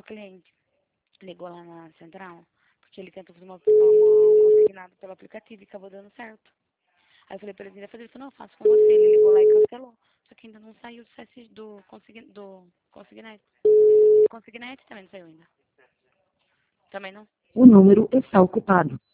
cliente ligou lá na central, porque ele tentou fazer uma consignado pelo aplicativo e acabou dando certo. Aí eu falei pra ele, ele vai fazer isso, não, eu faço com você. Ele ligou lá e cancelou. Só que ainda não saiu do, CS, do consignado. Consignado também não saiu ainda. Também não. O número está ocupado.